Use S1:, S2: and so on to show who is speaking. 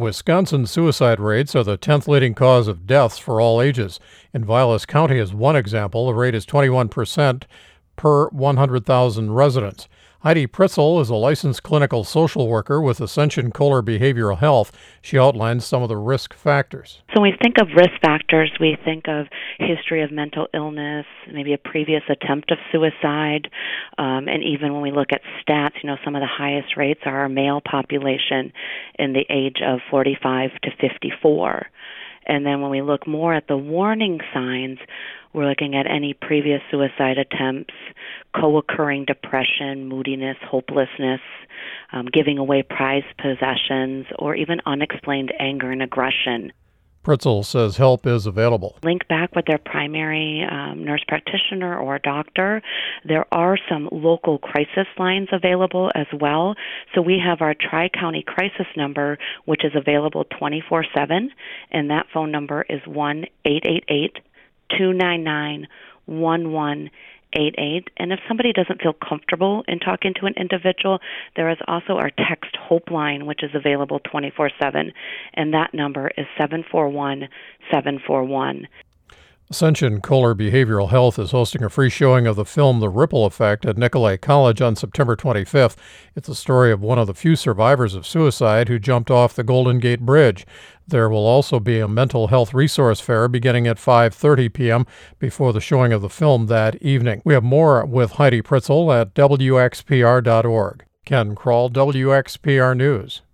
S1: Wisconsin suicide rates are the 10th leading cause of deaths for all ages. In Vilas County, as one example, the rate is 21% per 100,000 residents. Heidi Pritzel is a licensed clinical social worker with Ascension Kohler Behavioral Health. She outlines some of the risk factors.
S2: So when we think of risk factors, we think of history of mental illness, maybe a previous attempt of suicide, and even when we look at stats, some of the highest rates are our male population in the age of 45 to 54. And then when we look more at the warning signs, we're looking at any previous suicide attempts, co-occurring depression, moodiness, hopelessness, giving away prized possessions, or even unexplained anger and aggression.
S1: Pritzel says help is available.
S2: Link back with their primary nurse practitioner or doctor. There are some local crisis lines available as well. So we have our Tri-County crisis number, which is available 24/7, and that phone number is 1-888-299-1188. And if somebody doesn't feel comfortable in talking to an individual, there is also our text Hope line, which is available 24/7, and that number is 741-741.
S1: Ascension Kohler Behavioral Health is hosting a free showing of the film The Ripple Effect at Nicolet College on September 25th. It's the story of one of the few survivors of suicide who jumped off the Golden Gate Bridge. There will also be a mental health resource fair beginning at 5:30 p.m. before the showing of the film that evening. We have more with Heidi Pritzel at WXPR.org. Ken Kroll, WXPR News.